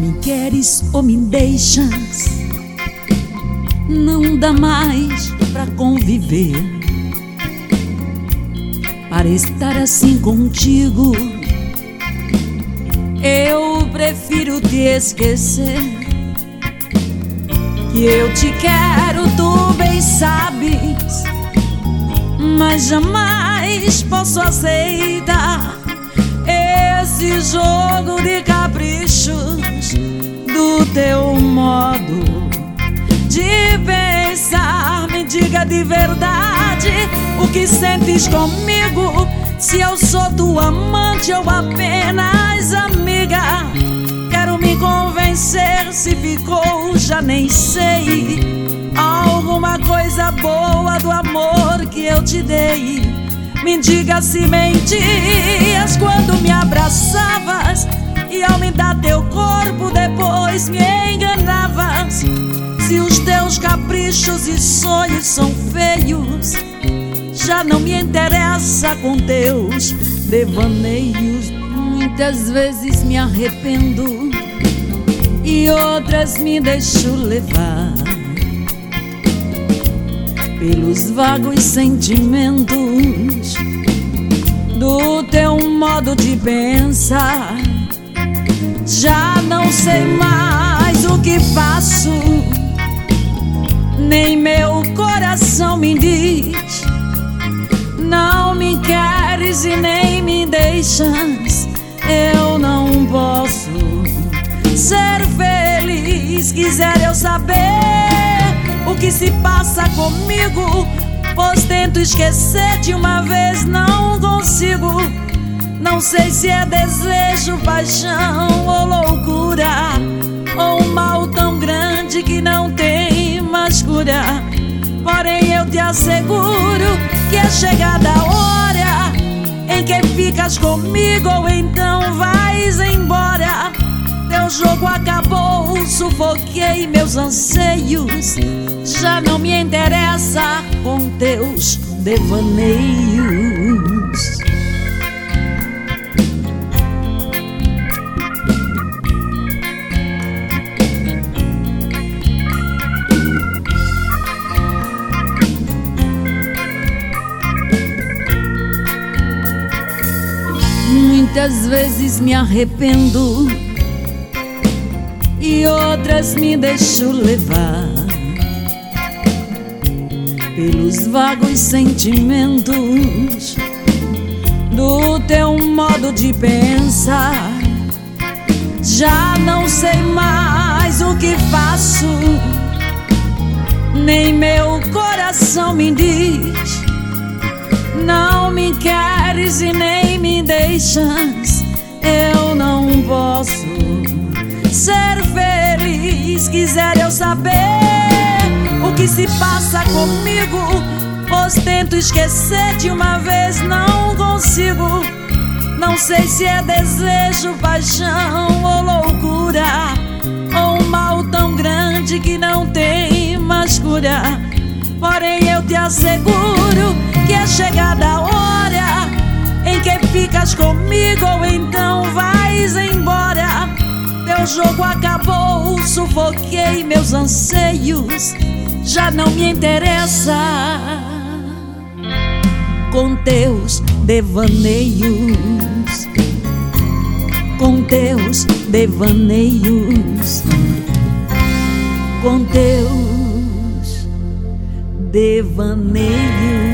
me queres ou me deixas, não dá mais pra conviver. Para estar assim contigo, eu prefiro te esquecer. Que eu te quero, tu bem sabes, mas jamais posso aceitar esse jogo de caprichos do teu modo de pensar. Me diga de verdade o que sentes comigo, se eu sou tua amante ou apenas amiga. Quero me convencer se ficou, já nem sei, alguma coisa boa do amor que eu te dei. Me diga se mentias quando me abraçavas e ao me dar teu corpo depois me enganavas. Se os teus caprichos e sonhos são feios, já não me interessa com teus devaneios. Muitas vezes me arrependo e outras me deixo levar pelos vagos sentimentos do teu modo de pensar. Já não sei mais o que faço, nem meu coração me diz. Não me queres e nem me deixas, eu não posso ser feliz. Quiser eu saber o que se passa comigo, pois tento esquecer de uma vez, não consigo. Não sei se é desejo, paixão ou loucura, ou um mal tão grande que não tem mais cura. Porém eu te asseguro que é chegada a hora em que ficas comigo ou então vais embora. Teu jogo acabou, sufoquei meus anseios, já não me interessa com teus devaneios. Muitas vezes me arrependo e outras me deixo levar pelos vagos sentimentos do teu modo de pensar. Já não sei mais o que faço, nem meu coração me diz. Não me queres e nem me deixas, eu não posso ser feliz. Quiser eu saber o que se passa comigo, pois tento esquecer de uma vez, não consigo. Não sei se é desejo, paixão ou loucura, ou um mal tão grande que não tem mais cura. Porém eu te asseguro que é chegada a hora em que ficas comigo ou então vais embora. Teu jogo acabou, sufoquei meus anseios, já não me interessa com teus devaneios, com teus devaneios, com teus devaneios.